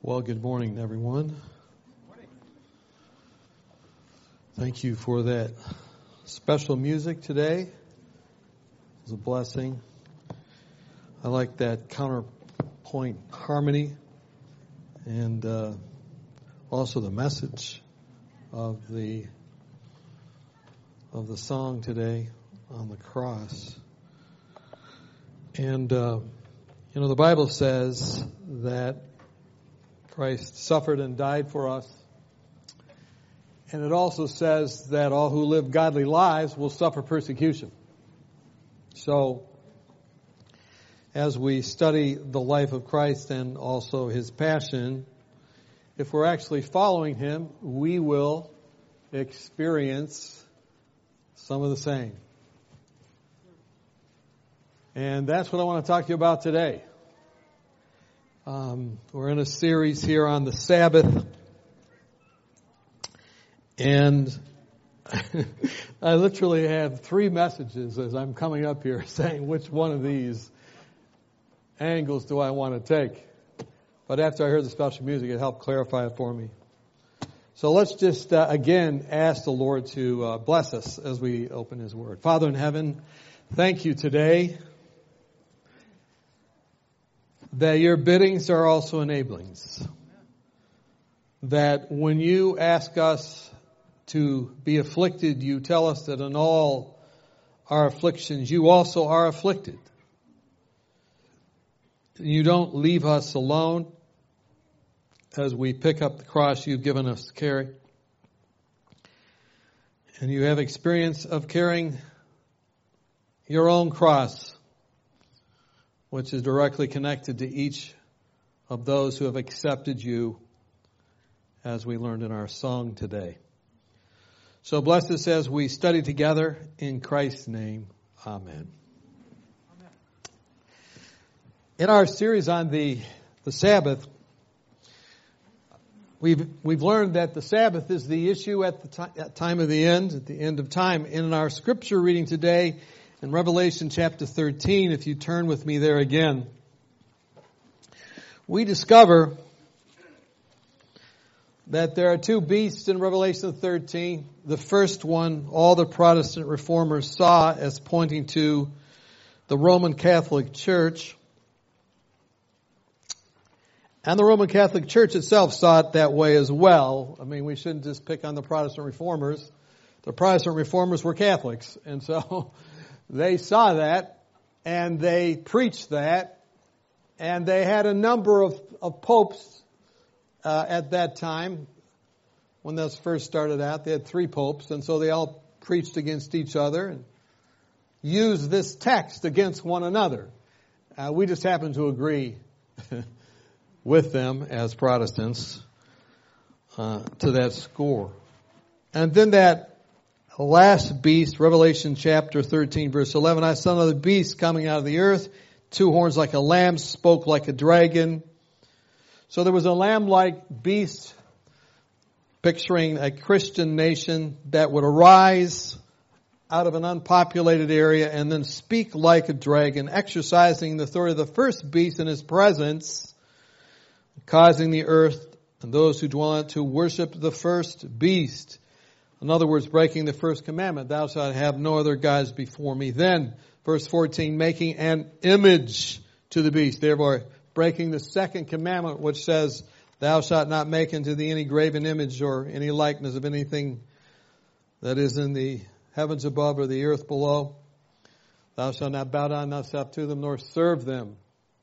Well, good morning, everyone. Thank you for that special music today. It was a blessing. I like that counterpoint harmony and also the message of the song today on the cross. And the Bible says that Christ suffered and died for us. And it also says that all who live godly lives will suffer persecution. So, as we study the life of Christ and also His passion, if we're actually following Him, we will experience some of the same. And that's what I want to talk to you about today. We're in a series here on the Sabbath, and I literally have 3 messages as I'm coming up here saying which one of these angles do I want to take. But after I heard the special music, it helped clarify it for me. So let's just again ask the Lord to bless us as we open His Word. Father in heaven, thank you today that your biddings are also enablings. That when you ask us to be afflicted, you tell us that in all our afflictions, you also are afflicted. You don't leave us alone as we pick up the cross you've given us to carry. And you have experience of carrying your own cross, which is directly connected to each of those who have accepted you, as we learned in our song today. So bless us as we study together in Christ's name. Amen. Amen. In our series on the Sabbath, we've learned that the Sabbath is the issue at the time of the end, at the end of time. In our scripture reading today, in Revelation chapter 13, if you turn with me there again, we discover that there are 2 beasts in Revelation 13. The first one, all the Protestant reformers saw as pointing to the Roman Catholic Church. And the Roman Catholic Church itself saw it that way as well. I mean, we shouldn't just pick on the Protestant reformers. The Protestant reformers were Catholics, and so they saw that, and they preached that, and they had a number of popes at that time. When this first started out, they had 3 popes, and so they all preached against each other and used this text against one another. We just happen to agree with them as Protestants to that score. And then that last beast, Revelation chapter 13, verse 11, I saw another beast coming out of the earth, 2 horns like a lamb, spoke like a dragon. So there was a lamb-like beast picturing a Christian nation that would arise out of an unpopulated area and then speak like a dragon, exercising the authority of the first beast in his presence, causing the earth and those who dwell on it to worship the first beast. In other words, breaking the first commandment, thou shalt have no other gods before me. Then, verse 14, making an image to the beast. Therefore, breaking the second commandment, which says, thou shalt not make unto thee any graven image or any likeness of anything that is in the heavens above or the earth below. Thou shalt not bow down thyself to them nor serve them.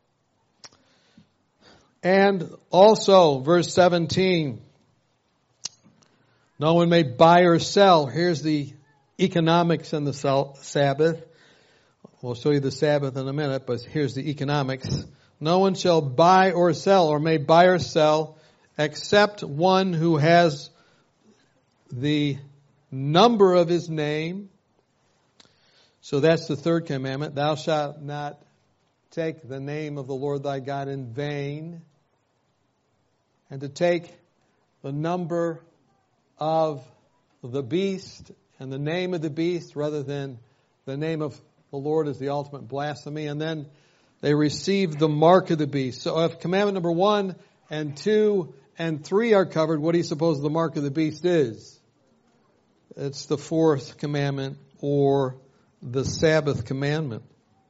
And also, verse 17, no one may buy or sell. Here's the economics in the Sabbath. We'll show you the Sabbath in a minute, but here's the economics. No one shall buy or sell, or may buy or sell, except one who has the number of his name. So that's the third commandment. Thou shalt not take the name of the Lord thy God in vain. And to take the number of the beast and the name of the beast rather than the name of the Lord is the ultimate blasphemy. And then they receive the mark of the beast. So if commandment number 1 and 2 and 3 are covered, what do you suppose the mark of the beast is? It's the 4th commandment, or the Sabbath commandment.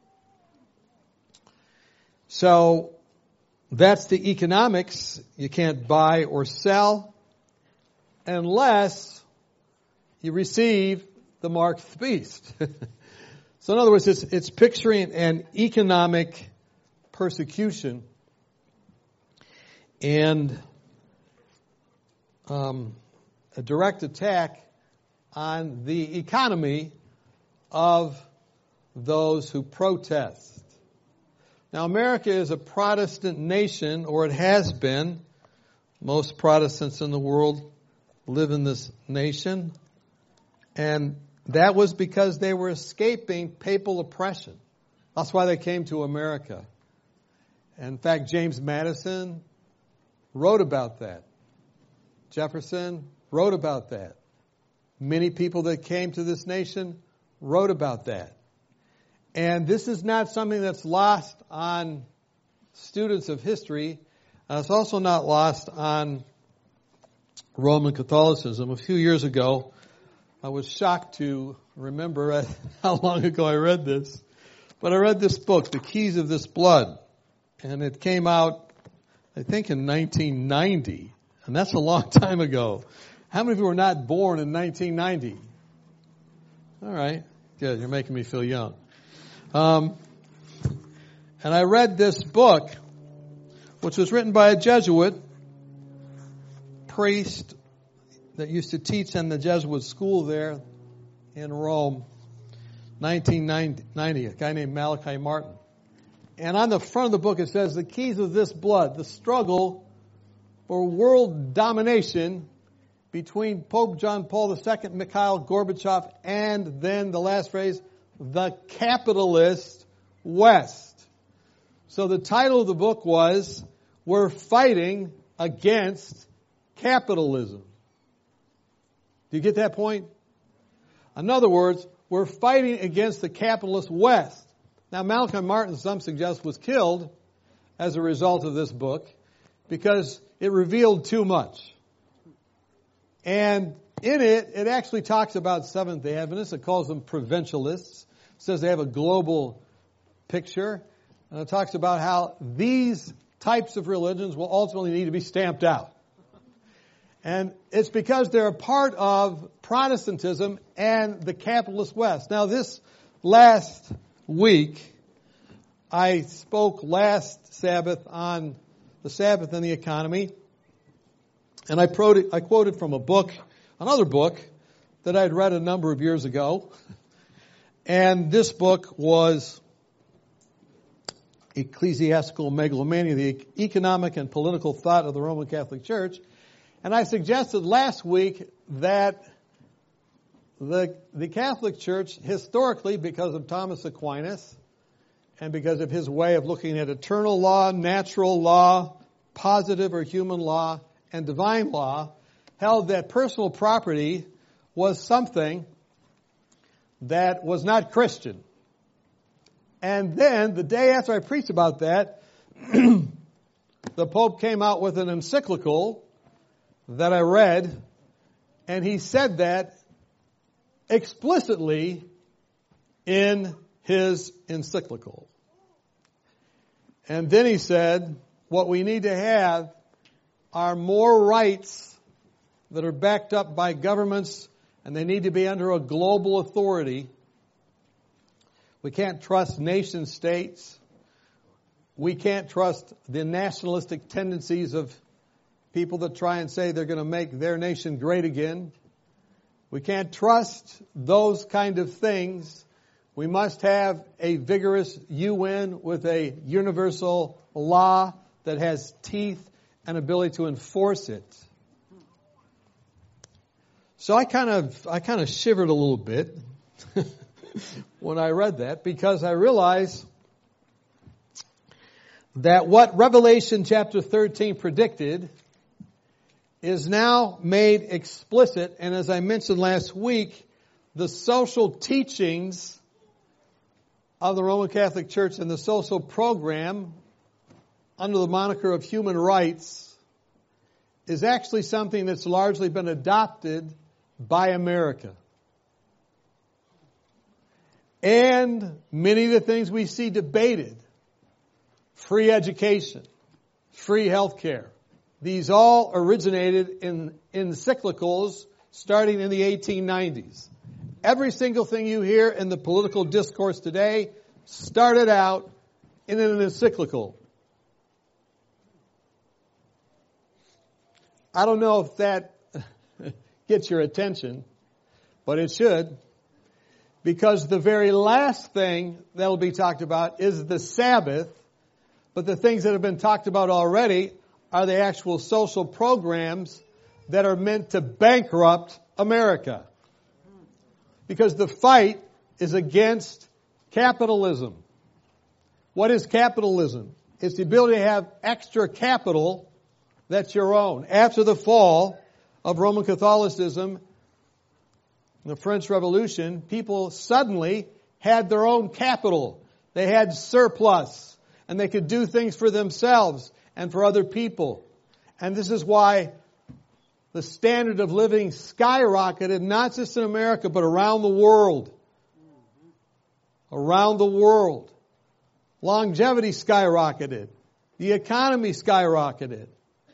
So that's the economics. You can't buy or sell unless you receive the mark of the beast. So in other words, it's picturing an economic persecution and a direct attack on the economy of those who protest. Now, America is a Protestant nation, or it has been. Most Protestants in the world live in this nation. And that was because they were escaping papal oppression. That's why they came to America. In fact, James Madison wrote about that. Jefferson wrote about that. Many people that came to this nation wrote about that. And this is not something that's lost on students of history. It's also not lost on Roman Catholicism. A few years ago, I was shocked to remember how long ago I read this. But I read this book, The Keys of This Blood. And it came out, I think, in 1990. And that's a long time ago. How many of you were not born in 1990? All right. Good. You're making me feel young. And I read this book, which was written by a Jesuit priest that used to teach in the Jesuit school there in Rome, 1990, a guy named Malachi Martin. And on the front of the book it says, The Keys of This Blood, the struggle for world domination between Pope John Paul II, Mikhail Gorbachev, and then the last phrase, the capitalist West. So the title of the book was, We're Fighting Against Capitalism. Do you get that point? In other words, we're fighting against the capitalist West. Now, Malachi Martin, some suggest, was killed as a result of this book because it revealed too much. And in it, it actually talks about Seventh-day Adventists. It calls them provincialists. It says they have a global picture. And it talks about how these types of religions will ultimately need to be stamped out. And it's because they're a part of Protestantism and the capitalist West. Now, this last week, I spoke last Sabbath on the Sabbath and the economy. And I quoted from a book, another book, that I'd read a number of years ago. And this book was Ecclesiastical Megalomania, the economic and political thought of the Roman Catholic Church. And I suggested last week that the Catholic Church, historically, because of Thomas Aquinas, and because of his way of looking at eternal law, natural law, positive or human law, and divine law, held that personal property was something that was not Christian. And then, the day after I preached about that, the Pope came out with an encyclical that I read, and he said that explicitly in his encyclical. And then he said, what we need to have are more rights that are backed up by governments, and they need to be under a global authority. We can't trust nation states. We can't trust the nationalistic tendencies of people that try and say they're going to make their nation great again. We can't trust those kind of things. We must have a vigorous UN with a universal law that has teeth and ability to enforce it. So I kind of shivered a little bit when I read that, because I realized that what Revelation chapter 13 predicted is now made explicit. And as I mentioned last week, the social teachings of the Roman Catholic Church and the social program under the moniker of human rights is actually something that's largely been adopted by America. And many of the things we see debated, free education, free health care, these all originated in encyclicals starting in the 1890s. Every single thing you hear in the political discourse today started out in an encyclical. I don't know if that gets your attention, but it should. Because the very last thing that will be talked about is the Sabbath, but the things that have been talked about already are the actual social programs that are meant to bankrupt America. Because the fight is against capitalism. What is capitalism? It's the ability to have extra capital that's your own. After the fall of Roman Catholicism, the French Revolution, people suddenly had their own capital. They had surplus, and they could do things for themselves and for other people. And this is why the standard of living skyrocketed, not just in America, but around the world. Around the world. Longevity skyrocketed. The economy skyrocketed.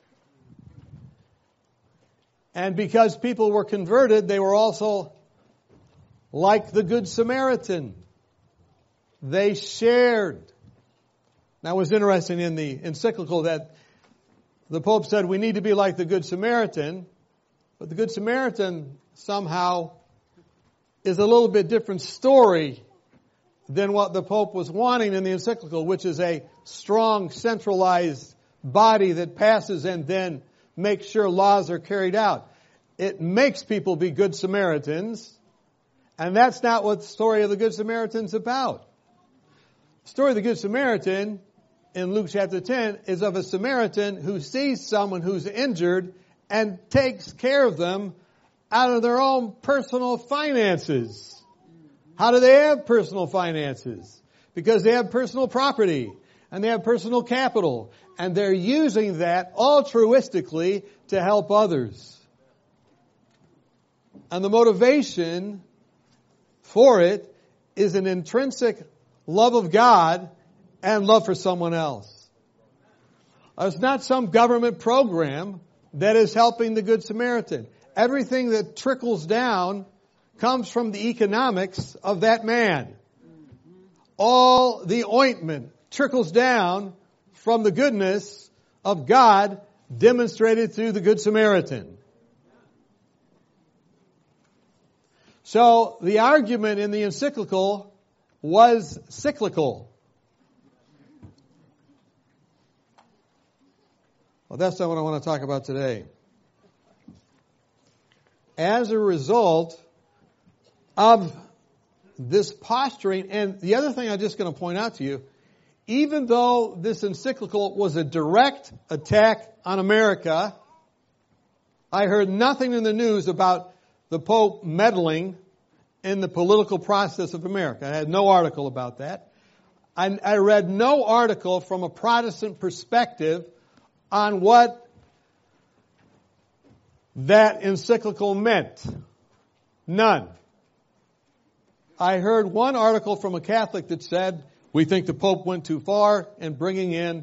And because people were converted, they were also like the Good Samaritan. They shared. Now, it was interesting in the encyclical that the Pope said we need to be like the Good Samaritan, but the Good Samaritan somehow is a little bit different story than what the Pope was wanting in the encyclical, which is a strong, centralized body that passes and then makes sure laws are carried out. It makes people be Good Samaritans, and that's not what the story of the Good Samaritan's about. The story of the Good Samaritan in Luke chapter 10 is of a Samaritan who sees someone who's injured and takes care of them out of their own personal finances. How do they have personal finances? Because they have personal property and they have personal capital, and they're using that altruistically to help others. And the motivation for it is an intrinsic love of God and love for someone else. It's not some government program that is helping the Good Samaritan. Everything that trickles down comes from the economics of that man. All the ointment trickles down from the goodness of God demonstrated through the Good Samaritan. So the argument in the encyclical was cyclical. Well, that's not what I want to talk about today. As a result of this posturing, and the other thing I'm just going to point out to you, even though this encyclical was a direct attack on America, I heard nothing in the news about the Pope meddling in the political process of America. I had no article about that. I read no article from a Protestant perspective on what that encyclical meant. None. I heard one article from a Catholic that said, we think the Pope went too far in bringing in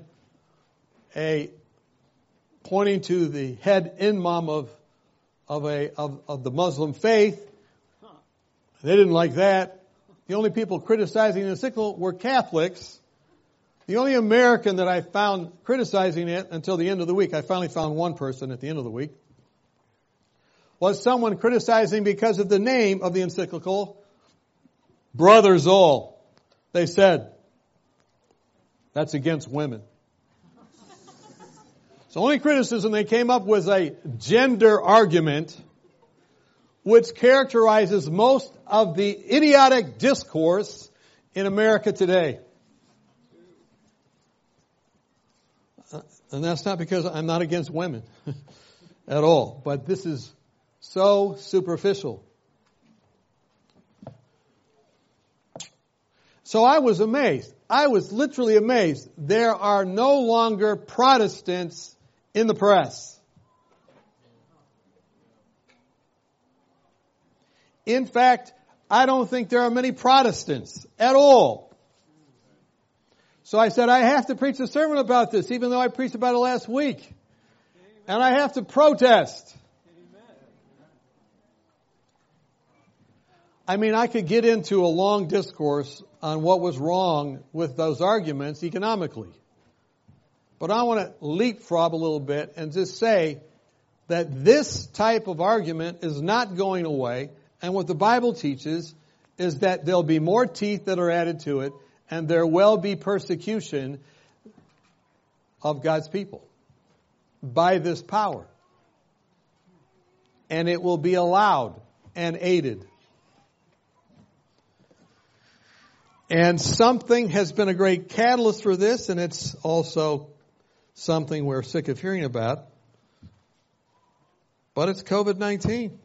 pointing to the head imam of the Muslim faith. They didn't like that. The only people criticizing the encyclical were Catholics. The only American that I found criticizing it until the end of the week, I finally found one person at the end of the week, was someone criticizing because of the name of the encyclical, Brother Zoll. They said, that's against women. So the only criticism they came up was a gender argument, which characterizes most of the idiotic discourse in America today. And that's not because I'm not against women at all, but this is so superficial. So I was amazed. I was literally amazed. There are no longer Protestants in the press. In fact, I don't think there are many Protestants at all. So I said, I have to preach a sermon about this, even though I preached about it last week. And I have to protest. I mean, I could get into a long discourse on what was wrong with those arguments economically. But I want to leapfrog a little bit and just say that this type of argument is not going away. And what the Bible teaches is that there'll be more teeth that are added to it, and there will be persecution of God's people by this power. And it will be allowed and aided. And something has been a great catalyst for this, and it's also something we're sick of hearing about. But it's COVID-19.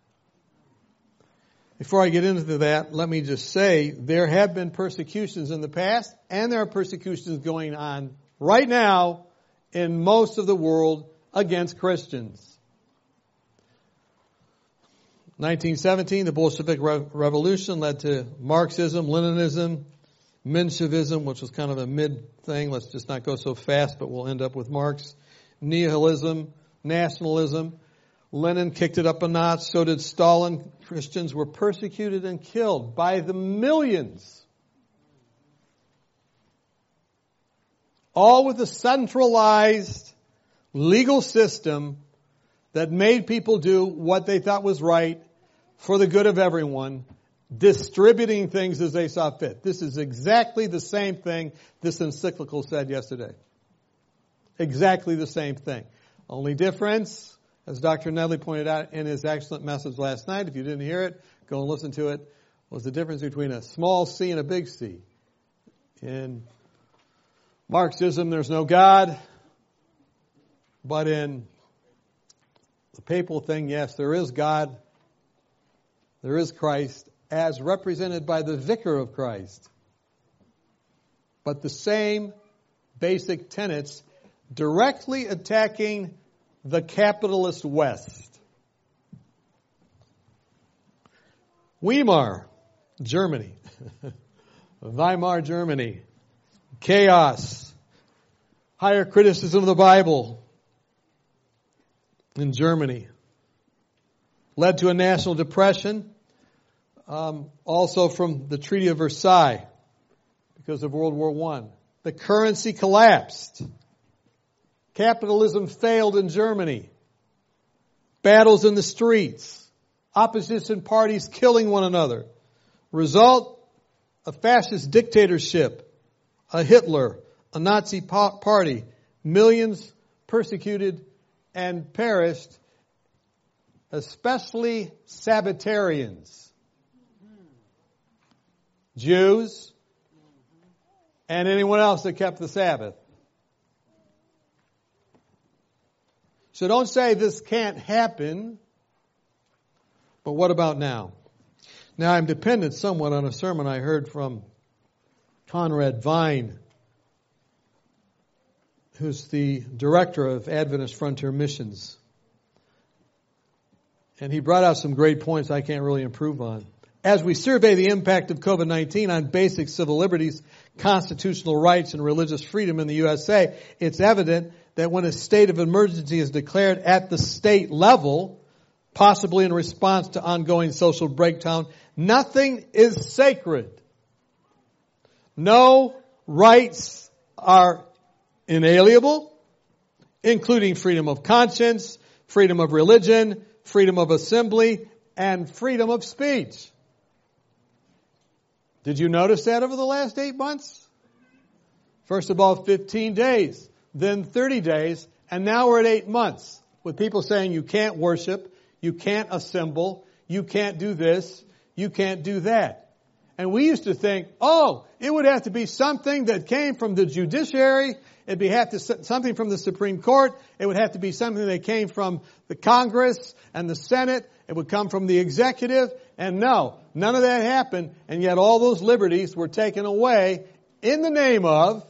Before I get into that, let me just say there have been persecutions in the past, and there are persecutions going on right now in most of the world against Christians. 1917, the Bolshevik Revolution led to Marxism, Leninism, Menshevism, which was kind of a mid thing. Let's just not go so fast, but we'll end up with Marx. Nihilism, nationalism. Lenin kicked it up a notch. So did Stalin. Christians were persecuted and killed by the millions. All with a centralized legal system that made people do what they thought was right for the good of everyone, distributing things as they saw fit. This is exactly the same thing this encyclical said yesterday. Exactly the same thing. Only difference, as Dr. Nedley pointed out in his excellent message last night, if you didn't hear it, go and listen to it, was the difference between a small C and a big C. In Marxism, there's no God, but in the papal thing, yes, there is God, there is Christ, as represented by the vicar of Christ. But the same basic tenets directly attacking the capitalist West. Weimar, Germany. Weimar, Germany. Chaos. Higher criticism of the Bible in Germany. Led to a national depression. Also from the Treaty of Versailles because of World War I. The currency collapsed. Capitalism failed in Germany. Battles in the streets. Opposition parties killing one another. Result, a fascist dictatorship. A Hitler, a Nazi party. Millions persecuted and perished, especially Sabbatarians. Jews, and anyone else that kept the Sabbath. So don't say this can't happen, but what about now? Now I'm dependent somewhat on a sermon I heard from Conrad Vine, who's the director of Adventist Frontier Missions. And he brought out some great points I can't really improve on. As we survey the impact of COVID-19 on basic civil liberties, constitutional rights, and religious freedom in the USA, it's evident that when a state of emergency is declared at the state level, possibly in response to ongoing social breakdown, nothing is sacred. No rights are inalienable, including freedom of conscience, freedom of religion, freedom of assembly, and freedom of speech. Did you notice that over the last 8 months? First of all, 15 days, then 30 days, and now we're at 8 months with people saying you can't worship, you can't assemble, you can't do this, you can't do that. And we used to think, it would have to be something that came from the judiciary, it'd have to something from the Supreme Court, it would have to be something that came from the Congress and the Senate, it would come from the executive, and no, none of that happened, and yet all those liberties were taken away in the name of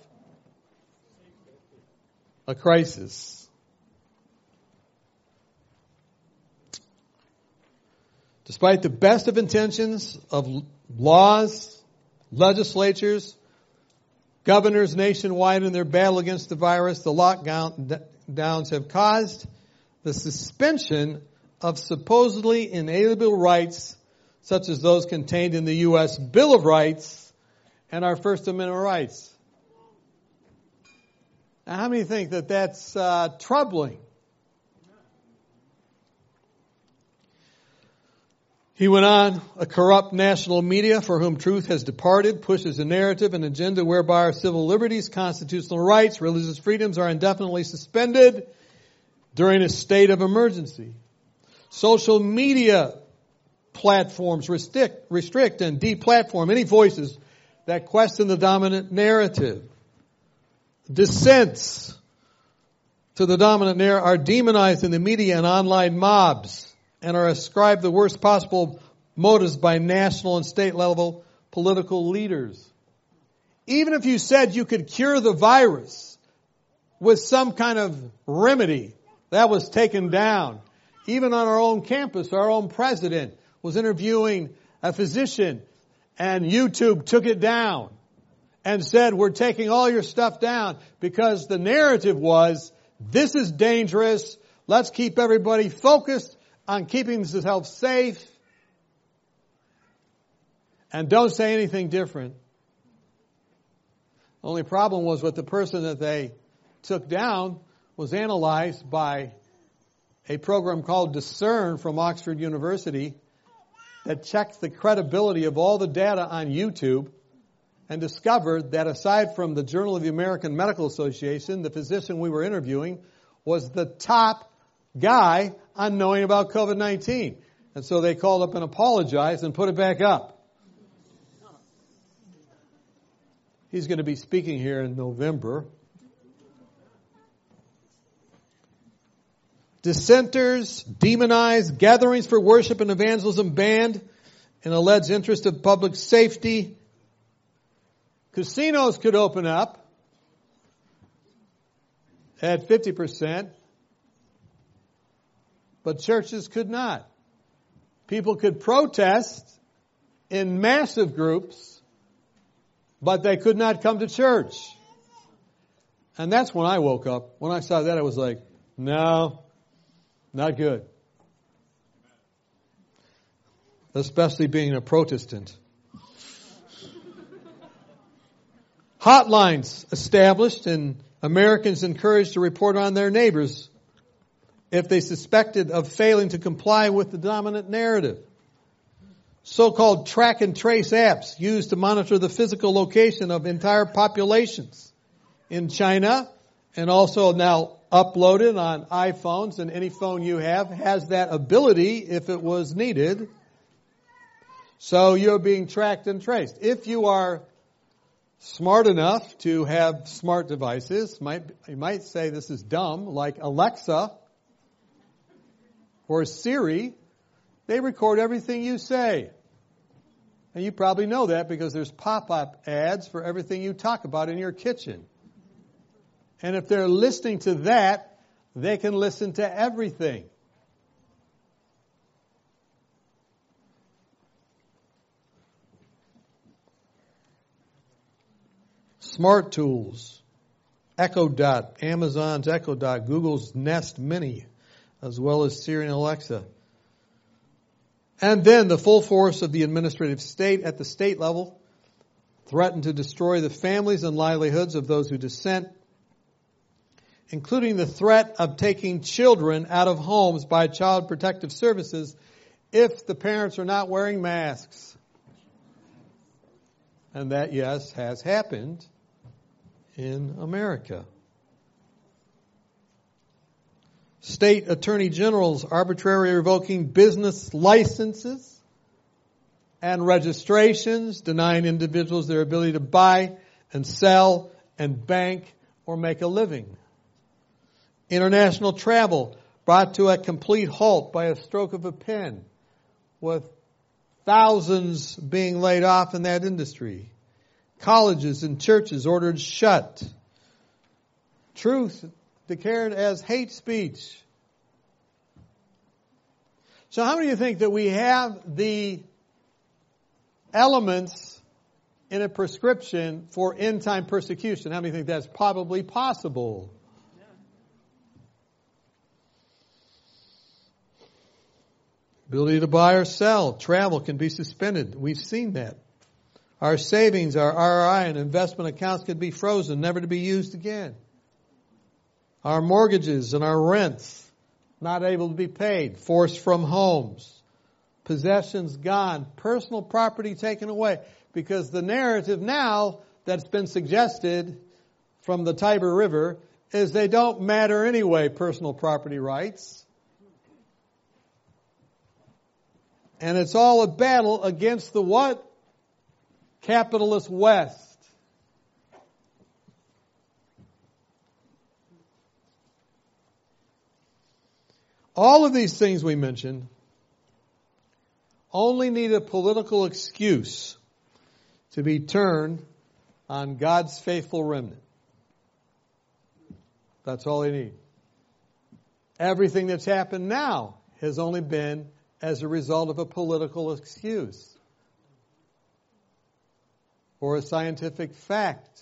a crisis. Despite the best of intentions of laws, legislatures, governors nationwide in their battle against the virus, the lockdowns have caused the suspension of supposedly inalienable rights, such as those contained in the U.S. Bill of Rights and our First Amendment rights. Now, how many think that that's troubling? He went on, a corrupt national media for whom truth has departed pushes a narrative and agenda whereby our civil liberties, constitutional rights, religious freedoms are indefinitely suspended during a state of emergency. Social media platforms restrict and deplatform any voices that question the dominant narrative. Dissents to the dominant narrative are demonized in the media and online mobs, and are ascribed the worst possible motives by national and state level political leaders. Even if you said you could cure the virus with some kind of remedy, that was taken down. Even on our own campus, our own president was interviewing a physician, and YouTube took it down and said, we're taking all your stuff down because the narrative was, this is dangerous. Let's keep everybody focused on keeping themselves safe, and don't say anything different. The only problem was with the person that they took down was analyzed by a program called Discern from Oxford University that checked the credibility of all the data on YouTube and discovered that aside from the Journal of the American Medical Association, the physician we were interviewing was the top guy on knowing about COVID-19. And so they called up and apologized and put it back up. He's going to be speaking here in November. Dissenters demonize gatherings for worship and evangelism banned in alleged interest of public safety. Casinos could open up at 50%. But churches could not. People could protest in massive groups, but they could not come to church. And that's when I woke up. When I saw that, I was like, no, not good. Especially being a Protestant. Hotlines established and Americans encouraged to report on their neighbors if they suspected of failing to comply with the dominant narrative. So-called track and trace apps used to monitor the physical location of entire populations in China, and also now uploaded on iPhones, and any phone you have has that ability if it was needed. So you're being tracked and traced. If you are smart enough to have smart devices, you might say this is dumb, like Alexa or Siri, they record everything you say. And you probably know that because there's pop-up ads for everything you talk about in your kitchen. And if they're listening to that, they can listen to everything. Smart tools, Echo Dot, Amazon's Echo Dot, Google's Nest Mini, as well as Siri and Alexa. And then the full force of the administrative state at the state level threatened to destroy the families and livelihoods of those who dissent, including the threat of taking children out of homes by Child Protective Services if the parents are not wearing masks. And that, yes, has happened in America. State attorney generals arbitrarily revoking business licenses and registrations, denying individuals their ability to buy and sell and bank or make a living. International travel brought to a complete halt by a stroke of a pen, with thousands being laid off in that industry. Colleges and churches ordered shut. Truth declared as hate speech. So how many of you think that we have the elements in a prescription for end-time persecution? How many think that's probably possible? Ability to buy or sell, travel can be suspended. We've seen that. Our savings, our RRI and investment accounts could be frozen, never to be used again. Our mortgages and our rents not able to be paid, forced from homes, possessions gone, personal property taken away. Because the narrative now that's been suggested from the Tiber River is they don't matter anyway, personal property rights. And it's all a battle against the what? Capitalist West. All of these things we mentioned only need a political excuse to be turned on God's faithful remnant. That's all they need. Everything that's happened now has only been as a result of a political excuse or a scientific fact,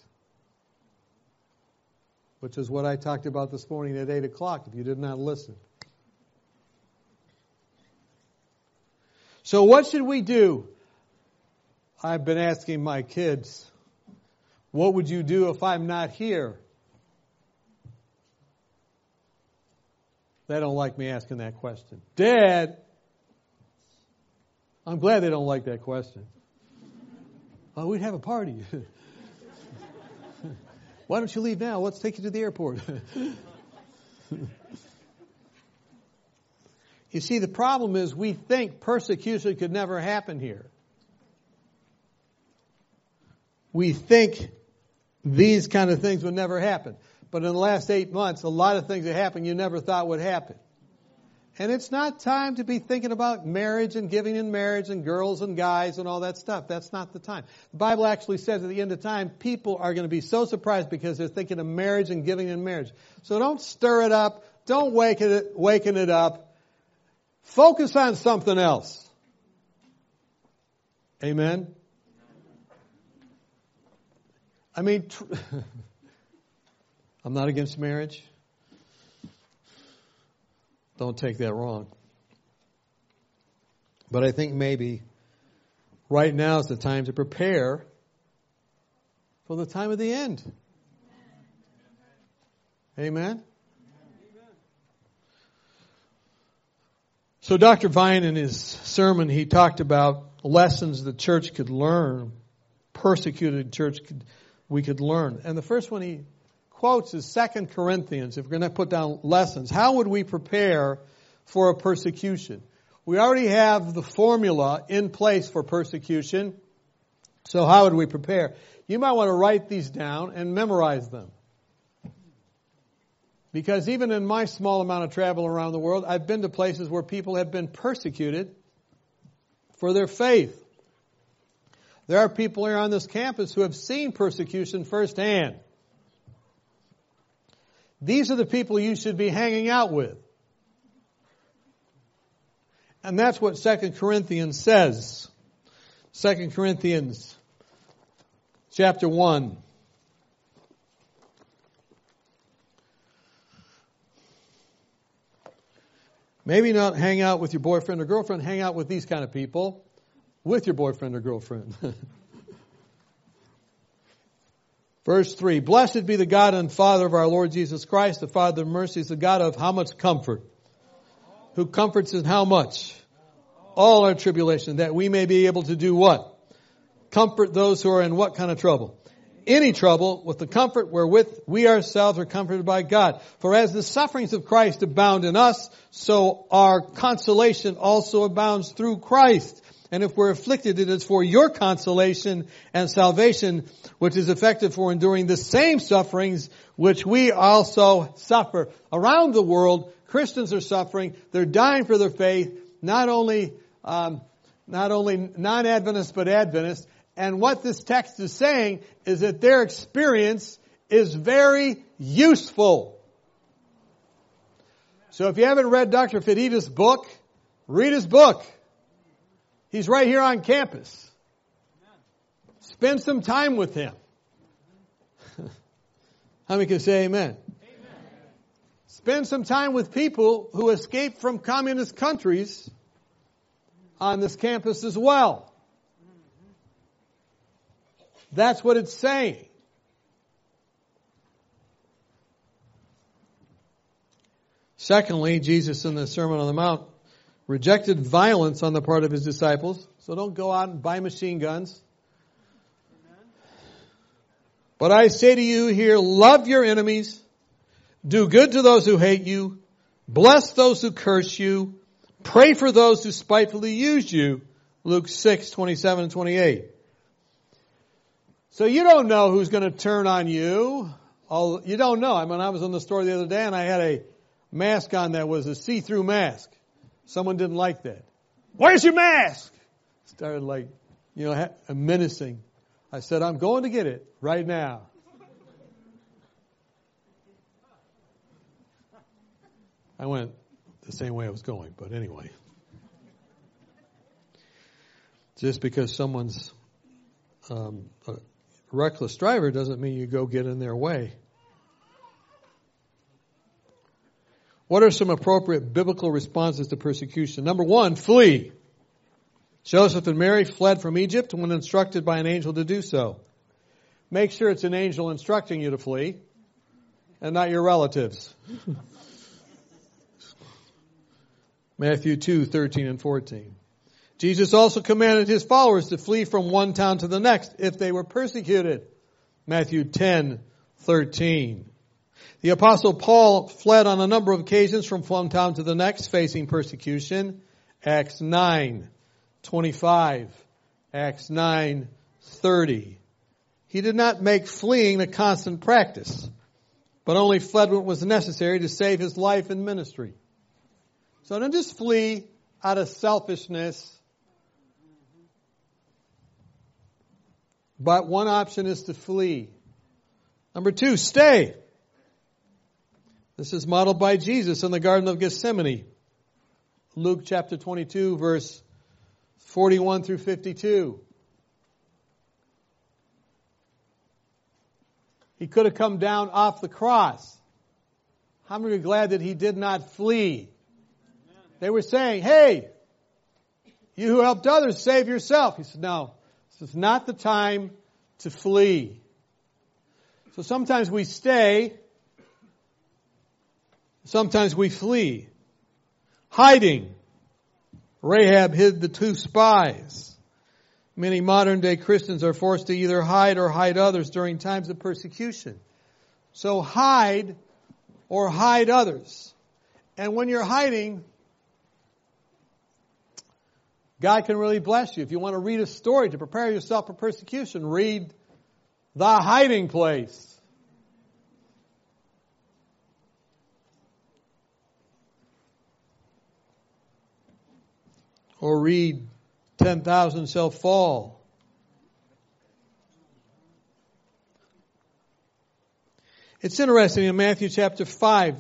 which is what I talked about this morning at 8 o'clock, if you did not listen. So what should we do? I've been asking my kids, what would you do if I'm not here? They don't like me asking that question. Dad, I'm glad they don't like that question. Oh, we'd have a party. Why don't you leave now? Let's take you to the airport. You see, the problem is we think persecution could never happen here. We think these kind of things would never happen. But in the last 8 months, a lot of things that happened you never thought would happen. And it's not time to be thinking about marriage and giving in marriage and girls and guys and all that stuff. That's not the time. The Bible actually says at the end of time, people are going to be so surprised because they're thinking of marriage and giving in marriage. So don't stir it up. Don't waken it up. Focus on something else. Amen? I mean, I'm not against marriage. Don't take that wrong. But I think maybe right now is the time to prepare for the time of the end. Amen? So Dr. Vine in his sermon, he talked about lessons the church could learn, persecuted church we could learn. And the first one he quotes is 2 Corinthians. If we're going to put down lessons, how would we prepare for a persecution? We already have the formula in place for persecution. So how would we prepare? You might want to write these down and memorize them. Because even in my small amount of travel around the world, I've been to places where people have been persecuted for their faith. There are people here on this campus who have seen persecution firsthand. These are the people you should be hanging out with. And that's what 2 Corinthians says. 2 Corinthians chapter 1. Maybe not hang out with your boyfriend or girlfriend, hang out with these kind of people with your boyfriend or girlfriend. Verse 3, Blessed be the God and Father of our Lord Jesus Christ, the Father of mercies, the God of how much comfort? Who comforts in how much? All our tribulation, that we may be able to do what? Comfort those who are in what kind of trouble? Any trouble with the comfort wherewith we ourselves are comforted by God. For as the sufferings of Christ abound in us, so our consolation also abounds through Christ. And if we're afflicted, it is for your consolation and salvation, which is effective for enduring the same sufferings which we also suffer. Around the world, Christians are suffering. They're dying for their faith, not only non-Adventists, but Adventists. And what this text is saying is that their experience is very useful. So if you haven't read Dr. Fedita's book, Read his book. He's right here on campus. Spend some time with him. How many can say amen? Spend some time with people who escaped from communist countries on this campus as well. That's what it's saying. Secondly, Jesus in the Sermon on the Mount rejected violence on the part of his disciples. So don't go out and buy machine guns. But I say to you here, love your enemies, do good to those who hate you, bless those who curse you, pray for those who spitefully use you. Luke 6:27 and 28. So you don't know who's going to turn on you. You don't know. I mean, I was in the store the other day and I had a mask on that was a see-through mask. Someone didn't like that. Where's your mask? Started menacing. I said, I'm going to get it right now. I went the same way I was going, but anyway. Just because someone's a reckless driver doesn't mean you go get in their way. What are some appropriate biblical responses to persecution? Number one, flee. Joseph and Mary fled from Egypt when instructed by an angel to do so. Make sure it's an angel instructing you to flee and not your relatives. Matthew 2:13 and 14. Jesus also commanded his followers to flee from one town to the next if they were persecuted. Matthew 10:13. The Apostle Paul fled on a number of occasions from one town to the next, facing persecution. Acts 9:25, Acts 9:30. He did not make fleeing a constant practice, but only fled when it was necessary to save his life and ministry. So don't just flee out of selfishness. But one option is to flee. Number two, stay. This is modeled by Jesus in the Garden of Gethsemane. Luke chapter 22, verse 41 through 52. He could have come down off the cross. How many are glad that he did not flee? They were saying, hey, you who helped others, save yourself. He said, no, this is not the time to flee. So sometimes we stay. Sometimes we flee. Hiding. Rahab hid the two spies. Many modern day Christians are forced to either hide or hide others during times of persecution. So hide or hide others. And when you're hiding, God can really bless you. If you want to read a story to prepare yourself for persecution, read The Hiding Place. Or read 10,000 Shall Fall. It's interesting in Matthew chapter 5.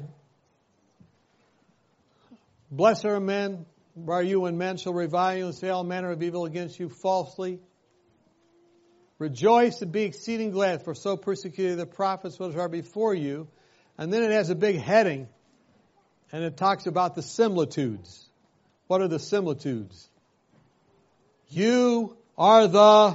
Blessed are men, are you when men shall revile you and say all manner of evil against you falsely. Rejoice and be exceeding glad, for so persecuted the prophets which are before you. And then it has a big heading, and it talks about the similitudes. What are the similitudes? You are the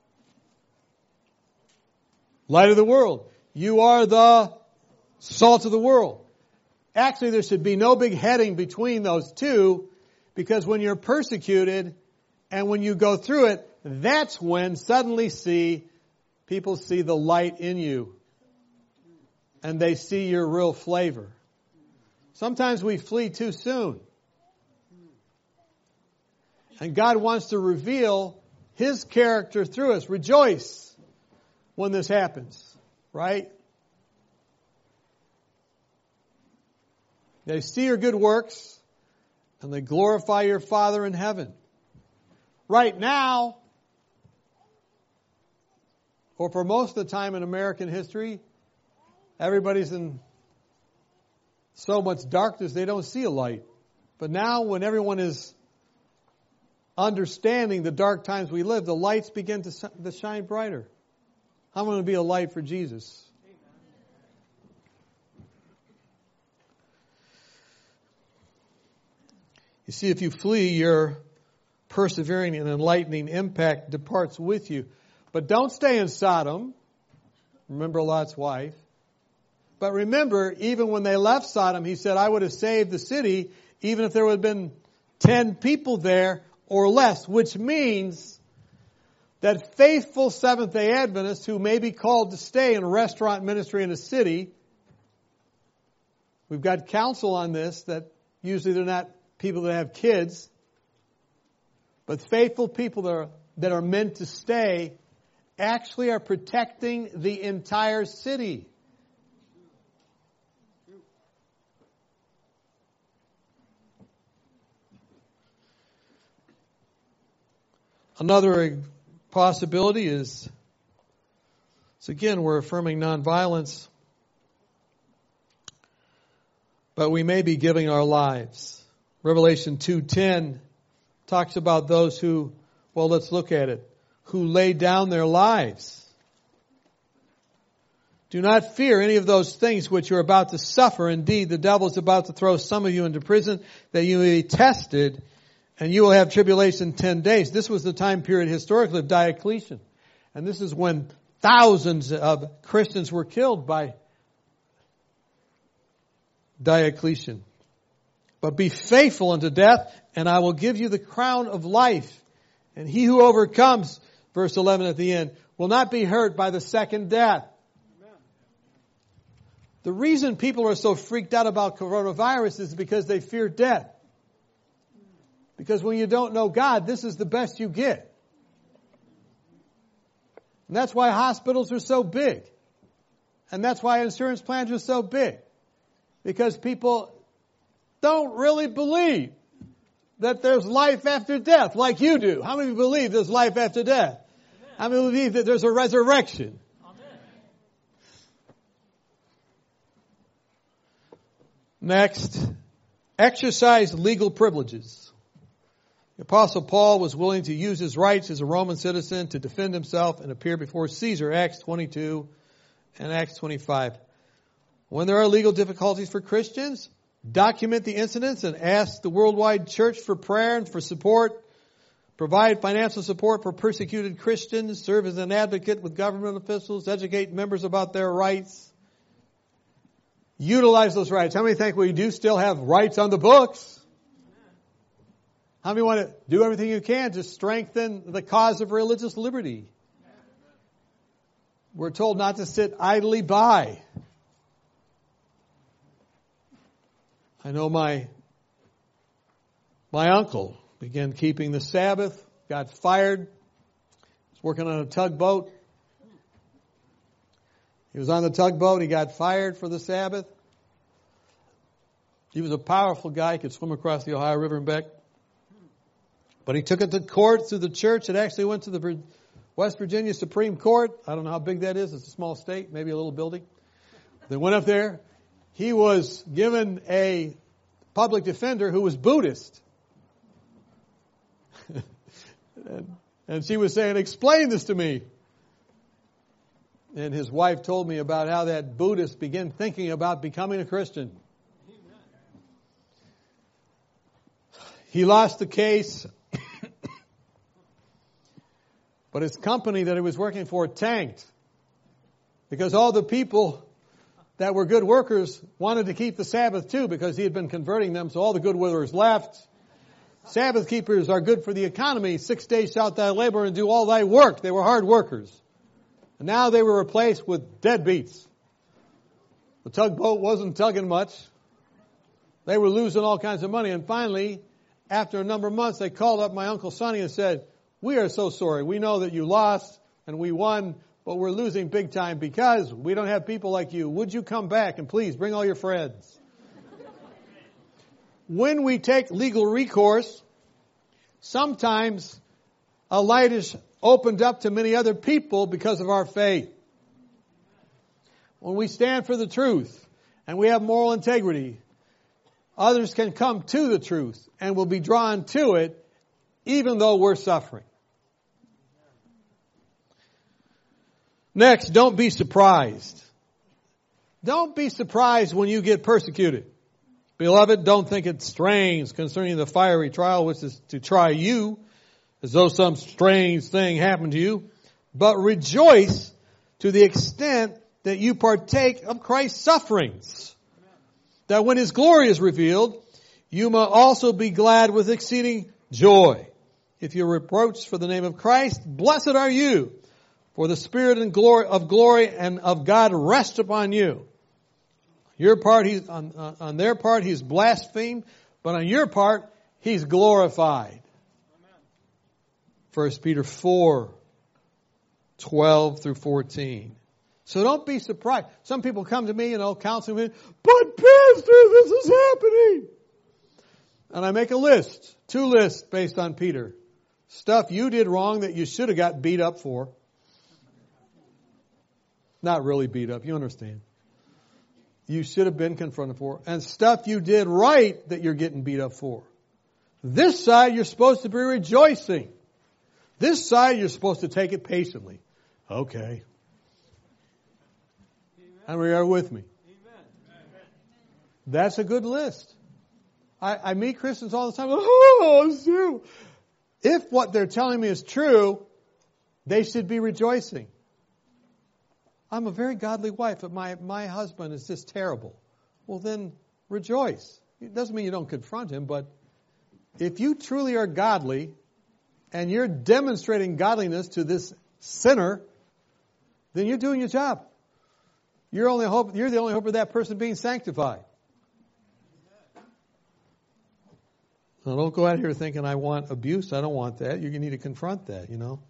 light of the world. You are the salt of the world. Actually, there should be no big heading between those two, because when you're persecuted and when you go through it, that's when suddenly people see the light in you and they see your real flavor. Sometimes we flee too soon. And God wants to reveal His character through us. Rejoice when this happens, right? They see your good works and they glorify your Father in heaven. Right now, or for most of the time in American history, everybody's in so much darkness they don't see a light. But now when everyone is understanding the dark times we live, the lights begin to shine brighter. I'm going to be a light for Jesus. You see, if you flee, your persevering and enlightening impact departs with you. But don't stay in Sodom. Remember Lot's wife. But remember, even when they left Sodom, he said, I would have saved the city even if there would have been 10 people there or less, which means that faithful Seventh-day Adventists who may be called to stay in restaurant ministry in a city, we've got counsel on this, that usually they're not people that have kids, but faithful people that are meant to stay actually are protecting the entire city. Another possibility is, so again, we're affirming nonviolence, but we may be giving our lives. Revelation 2:10 talks about those who, well, let's look at it, who lay down their lives. Do not fear any of those things which you're about to suffer. Indeed, the devil is about to throw some of you into prison that you may be tested, and you will have tribulation 10 days. This was the time period historically of Diocletian. And this is when thousands of Christians were killed by Diocletian. But be faithful unto death, and I will give you the crown of life. And he who overcomes, verse 11 at the end, will not be hurt by the second death. Amen. The reason people are so freaked out about coronavirus is because they fear death. Because when you don't know God, this is the best you get. And that's why hospitals are so big. And that's why insurance plans are so big. Because people don't really believe that there's life after death like you do. How many believe there's life after death? Amen. How many believe that there's a resurrection? Amen. Next, exercise legal privileges. The Apostle Paul was willing to use his rights as a Roman citizen to defend himself and appear before Caesar, Acts 22 and Acts 25. When there are legal difficulties for Christians, document the incidents and ask the worldwide church for prayer and for support. Provide financial support for persecuted Christians. Serve as an advocate with government officials. Educate members about their rights. Utilize those rights. How many think we do still have rights on the books? How many want to do everything you can to strengthen the cause of religious liberty? We're told not to sit idly by. I know my uncle began keeping the Sabbath, got fired, was working on a tugboat. He was on the tugboat, he got fired for the Sabbath. He was a powerful guy, could swim across the Ohio River and back. But he took it to court through the church. It actually went to the West Virginia Supreme Court. I don't know how big that is. It's a small state, maybe a little building. They went up there. He was given a public defender who was Buddhist. And she was saying, explain this to me. And his wife told me about how that Buddhist began thinking about becoming a Christian. He lost the case. But his company that he was working for tanked. Because all the people that were good workers wanted to keep the Sabbath too, because he had been converting them, so all the good workers left. Sabbath keepers are good for the economy. 6 days shalt thou labor and do all thy work. They were hard workers. And now they were replaced with deadbeats. The tugboat wasn't tugging much. They were losing all kinds of money. And finally, after a number of months, they called up my Uncle Sonny and said, we are so sorry. We know that you lost and we won, but we're losing big time because we don't have people like you. Would you come back and please bring all your friends? When we take legal recourse, sometimes a light is opened up to many other people because of our faith. When we stand for the truth and we have moral integrity, others can come to the truth and will be drawn to it even though we're suffering. Next, don't be surprised. Don't be surprised when you get persecuted. Beloved, don't think it strange concerning the fiery trial which is to try you, as though some strange thing happened to you, but rejoice to the extent that you partake of Christ's sufferings, that when His glory is revealed, you may also be glad with exceeding joy. If you're reproached for the name of Christ, blessed are you, for the Spirit and glory and of God rest upon you. Your part, on their part, He's blasphemed, but on your part, He's glorified. 1 Peter 4, 12 through 14. So don't be surprised. Some people come to me, counseling me, but Pastor, this is happening. And I make a list, 2 lists based on Peter. Stuff you did wrong that you should have got beat up for. Not really beat up, you understand. You should have been confronted for. And stuff you did right that you're getting beat up for. This side, you're supposed to be rejoicing. This side, you're supposed to take it patiently. Okay. How many are with me? That's a good list. I meet Christians all the time. Oh, Sue. If what they're telling me is true, they should be rejoicing. I'm a very godly wife, but my husband is just terrible. Well, then rejoice. It doesn't mean you don't confront him, but if you truly are godly and you're demonstrating godliness to this sinner, then you're doing your job. You're the only hope of that person being sanctified. Now, don't go out here thinking I want abuse. I don't want that. You need to confront that,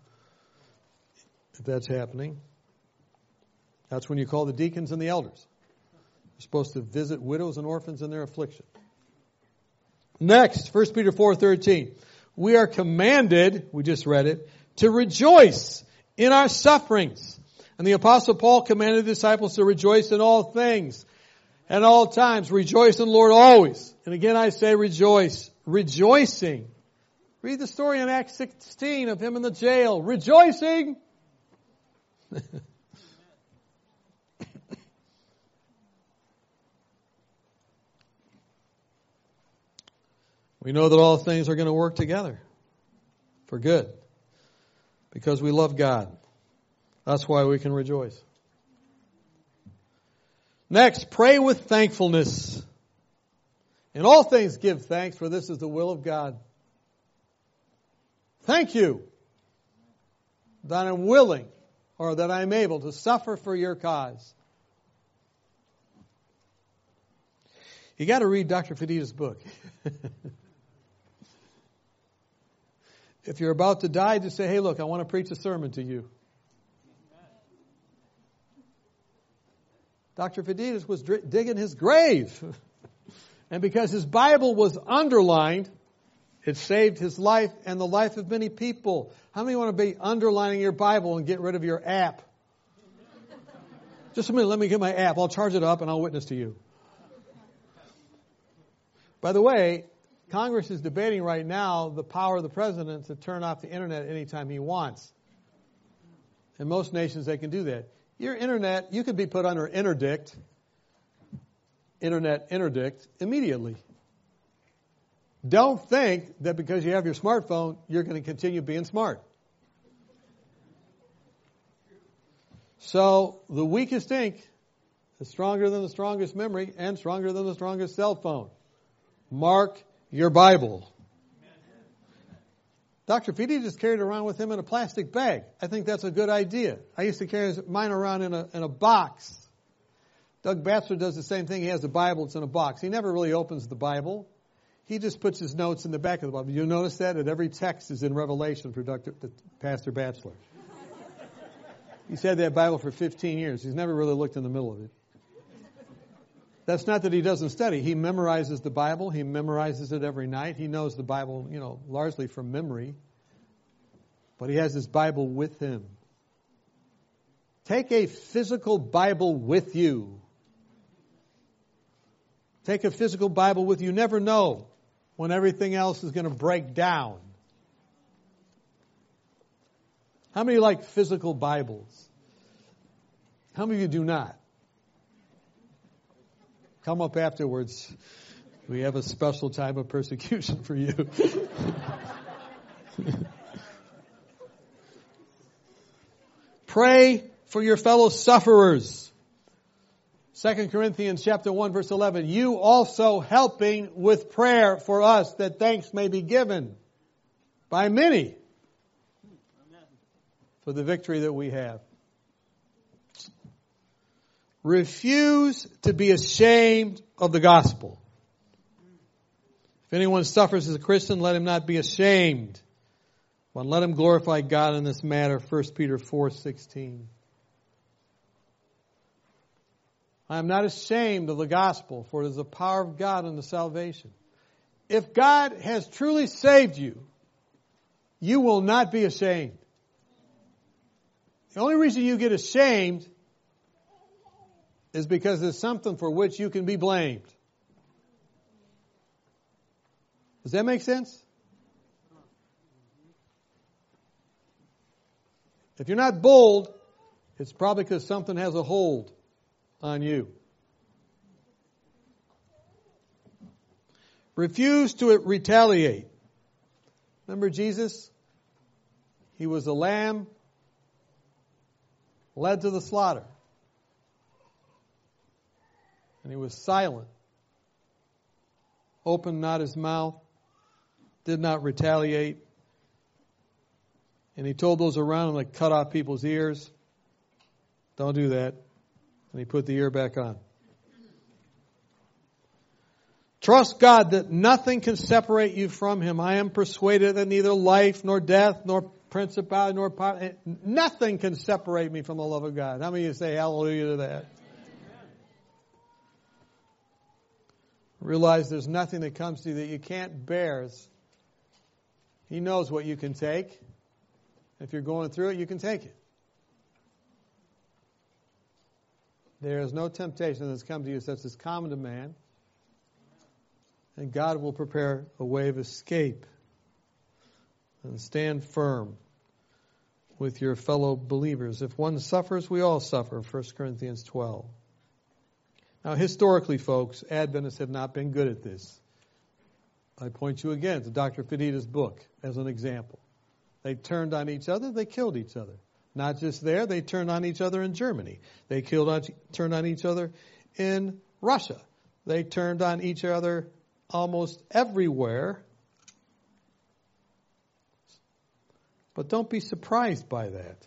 if that's happening. That's when you call the deacons and the elders. You're supposed to visit widows and orphans in their affliction. Next, 1 Peter 4:13. We are commanded, we just read it, to rejoice in our sufferings. And the Apostle Paul commanded the disciples to rejoice in all things and all times. Rejoice in the Lord always. And again I say rejoice. Rejoicing. Read the story in Acts 16 of him in the jail. Rejoicing. We know that all things are going to work together for good because we love God. That's why we can rejoice. Next, pray with thankfulness. In all things give thanks, for this is the will of God. Thank you that I'm willing or that I'm able to suffer for your cause. You got to read Dr. Fadita's book. If you're about to die, just say, hey, look, I want to preach a sermon to you. Dr. Fadita was digging his grave. And because his Bible was underlined, it saved his life and the life of many people. How many want to be underlining your Bible and get rid of your app? Just a minute, let me get my app. I'll charge it up and I'll witness to you. By the way, Congress is debating right now the power of the president to turn off the internet anytime he wants. In most nations, they can do that. Your internet, you could be put under interdict, immediately. Don't think that because you have your smartphone, you're going to continue being smart. So, the weakest ink is stronger than the strongest memory and stronger than the strongest cell phone. Mark your Bible. Dr. Fidi just carried it around with him in a plastic bag. I think that's a good idea. I used to carry mine around in a box. Doug Batchelor does the same thing. He has the Bible. It's in a box. He never really opens the Bible. He just puts his notes in the back of the Bible. You'll notice that every text is in Revelation for Pastor Batchelor. He's had that Bible for 15 years. He's never really looked in the middle of it. That's not that he doesn't study. He memorizes the Bible. He memorizes it every night. He knows the Bible, largely from memory. But he has his Bible with him. Take a physical Bible with you. Take a physical Bible with you. You never know when everything else is going to break down. How many like physical Bibles? How many of you do not? Come up afterwards. We have a special time of persecution for you. Pray for your fellow sufferers. 2 Corinthians chapter 1 verse 11. You also helping with prayer for us that thanks may be given by many for the victory that we have. Refuse to be ashamed of the gospel. If anyone suffers as a Christian, let him not be ashamed, but let him glorify God in this matter. 1 Peter 4:16. I am not ashamed of the gospel, for it is the power of God unto salvation. If God has truly saved you, you will not be ashamed. The only reason you get ashamed is because there's something for which you can be blamed. Does that make sense? If you're not bold, it's probably because something has a hold on you. Refuse to retaliate. Remember Jesus? He was a lamb led to the slaughter. And he was silent. Opened not his mouth. Did not retaliate. And he told those around him to cut off people's ears. Don't do that. And he put the ear back on. Trust God that nothing can separate you from Him. I am persuaded that neither life, nor death, nor principality, nor power, nothing can separate me from the love of God. How many of you say hallelujah to that? Realize there's nothing that comes to you that you can't bear. He knows what you can take. If you're going through it, you can take it. There is no temptation that's come to you such as common to man. And God will prepare a way of escape. And stand firm with your fellow believers. If one suffers, we all suffer. 1 Corinthians 12. Now, historically, folks, Adventists have not been good at this. I point you again to Dr. Fadita's book as an example. They turned on each other, they killed each other. Not just there, they turned on each other in Germany. They turned on each other in Russia. They turned on each other almost everywhere. But don't be surprised by that.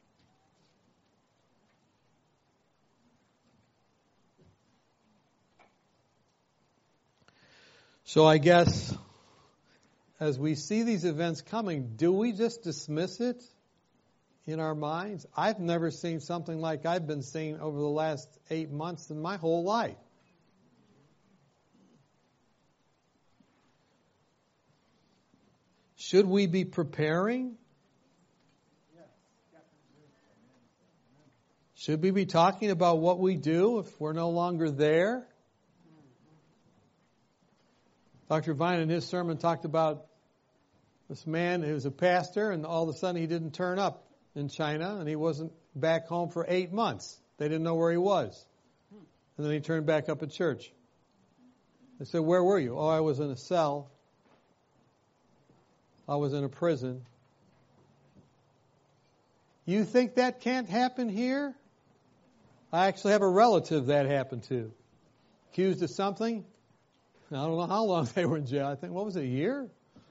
So I guess as we see these events coming, do we just dismiss it in our minds? I've never seen something like I've been seeing over the last 8 months in my whole life. Should we be preparing? Should we be talking about what we do if we're no longer there? Dr. Vine in his sermon talked about this man who was a pastor, and all of a sudden he didn't turn up in China, and he wasn't back home for 8 months. They didn't know where he was. And then he turned back up at church. They said, "Where were you?" "Oh, I was in a cell. I was in a prison." You think that can't happen here? I actually have a relative that happened to. Accused of something. I don't know how long they were in jail. I think, what was it, a year?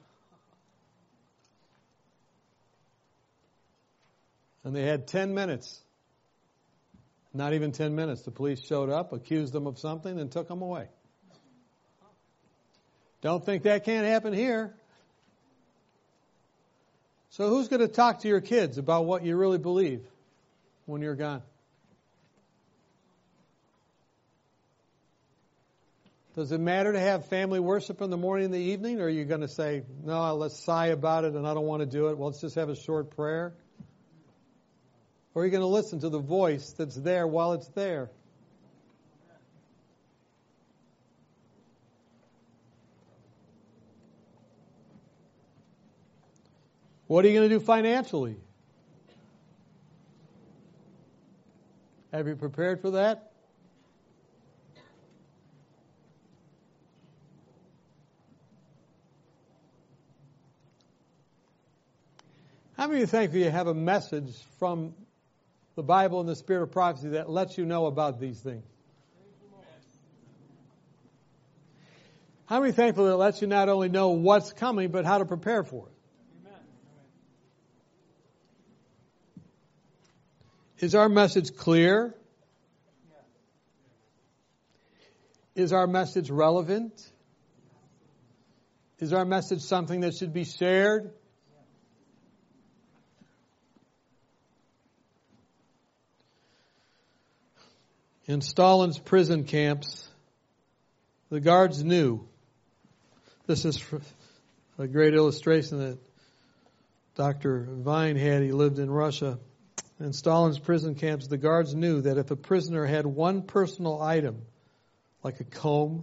And they had 10 minutes. Not even 10 minutes. The police showed up, accused them of something, and took them away. Don't think that can't happen here. So who's going to talk to your kids about what you really believe when you're gone? Does it matter to have family worship in the morning and the evening? Or are you going to say, no, let's sigh about it and I don't want to do it. Well, let's just have a short prayer. Or are you going to listen to the voice that's there while it's there? What are you going to do financially? Have you prepared for that? How many of you think that you have a message from the Bible and the Spirit of prophecy that lets you know about these things? How many thankful that it lets you not only know what's coming, but how to prepare for it? Amen. Is our message clear? Is our message relevant? Is our message something that should be shared? In Stalin's prison camps, the guards knew. This is a great illustration that Dr. Vine had. He lived in Russia. In Stalin's prison camps, the guards knew that if a prisoner had one personal item, like a comb,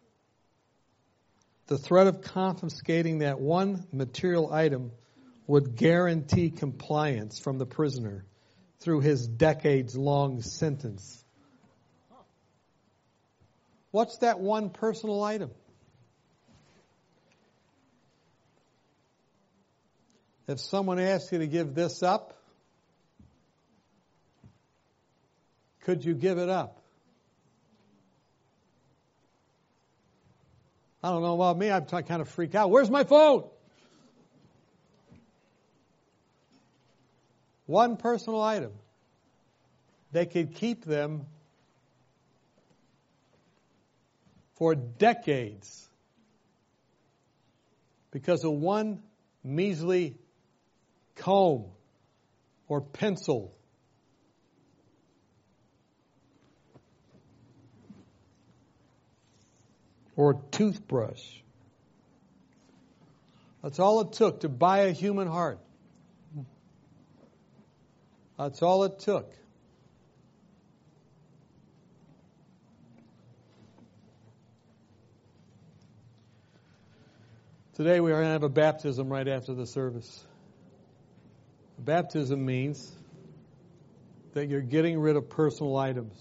the threat of confiscating that one material item would guarantee compliance from the prisoner through his decades-long sentence. What's that one personal item? If someone asks you to give this up, could you give it up? I don't know about me, I kind of freak out. Where's my phone? One personal item. They could keep them for decades because of one measly comb or pencil. Or toothbrush. That's all it took to buy a human heart. That's all it took. Today we are going to have a baptism right after the service. Baptism means that you're getting rid of personal items.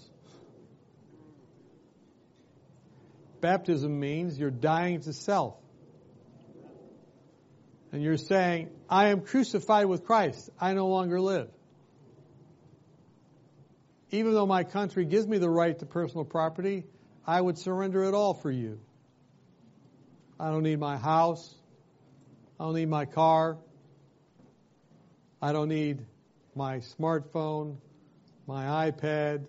Baptism means you're dying to self. And you're saying, I am crucified with Christ. I no longer live. Even though my country gives me the right to personal property, I would surrender it all for you. I don't need my house. I don't need my car. I don't need my smartphone, my iPad.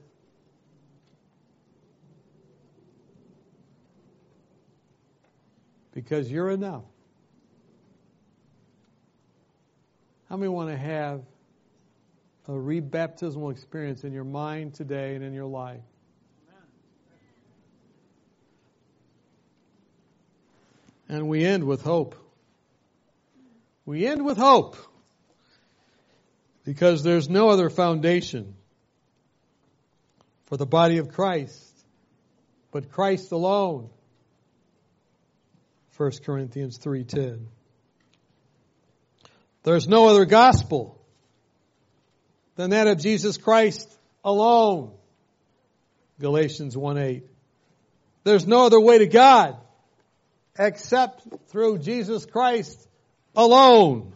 Because you're enough. How many want to have a rebaptismal experience in your mind today and in your life? And we end with hope. We end with hope. Because there's no other foundation for the body of Christ but Christ alone. 1 Corinthians 3:10. There's no other gospel than that of Jesus Christ alone. Galatians 1:8. There's no other way to God except through Jesus Christ alone.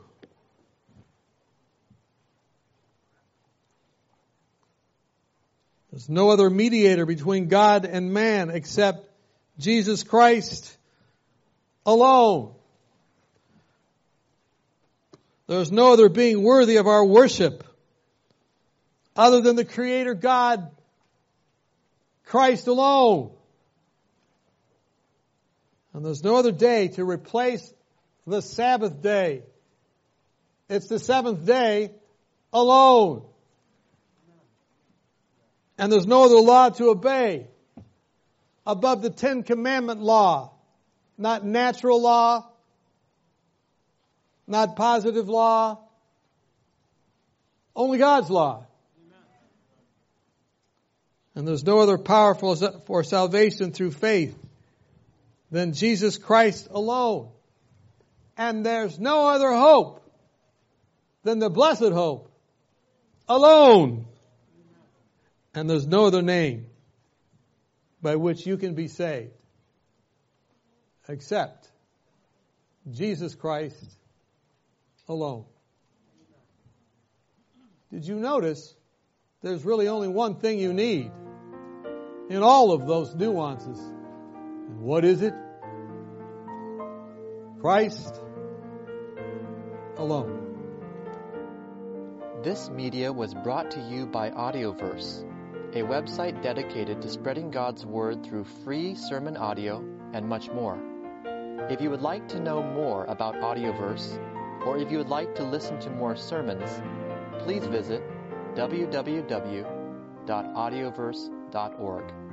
There's no other mediator between God and man except Jesus Christ alone. There's no other being worthy of our worship other than the Creator God, Christ alone. And there's no other day to replace the Sabbath day. It's the seventh day alone. And there's no other law to obey above the Ten Commandment law. Not natural law, not positive law, only God's law. And there's no other power for salvation through faith than Jesus Christ alone. And there's no other hope than the blessed hope alone. And there's no other name by which you can be saved except Jesus Christ alone. Did you notice there's really only one thing you need in all of those nuances? And what is it? Christ alone. This media was brought to you by Audioverse, a website dedicated to spreading God's Word through free sermon audio and much more. If you would like to know more about Audioverse, or if you would like to listen to more sermons, please visit www.audioverse.org.